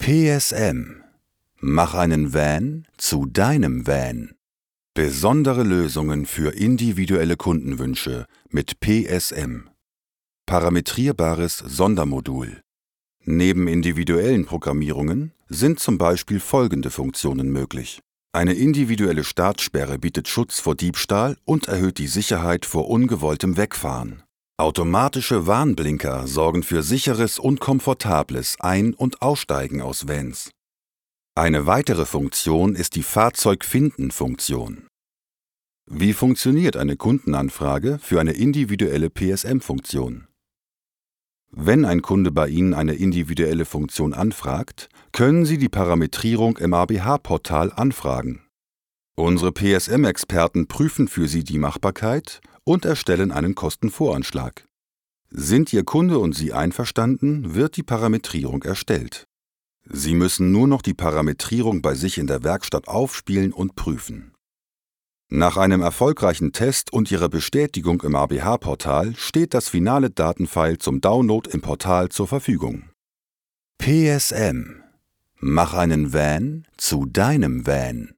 PSM. Mach einen Van zu deinem Van. Besondere Lösungen für individuelle Kundenwünsche mit PSM. Parametrierbares Sondermodul. Neben individuellen Programmierungen sind zum Beispiel folgende Funktionen möglich. Eine individuelle Startsperre bietet Schutz vor Diebstahl und erhöht die Sicherheit vor ungewolltem Wegfahren. Automatische Warnblinker sorgen für sicheres und komfortables Ein- und Aussteigen aus Vans. Eine weitere Funktion ist die Fahrzeugfinden-Funktion. Wie funktioniert eine Kundenanfrage für eine individuelle PSM-Funktion? Wenn ein Kunde bei Ihnen eine individuelle Funktion anfragt, können Sie die Parametrierung im ABH-Portal anfragen. Unsere PSM-Experten prüfen für Sie die Machbarkeit und erstellen einen Kostenvoranschlag. Sind Ihr Kunde und Sie einverstanden, wird die Parametrierung erstellt. Sie müssen nur noch die Parametrierung bei sich in der Werkstatt aufspielen und prüfen. Nach einem erfolgreichen Test und Ihrer Bestätigung im ABH-Portal steht das finale Datenfile zum Download im Portal zur Verfügung. PSM. Mach einen Van zu deinem Van.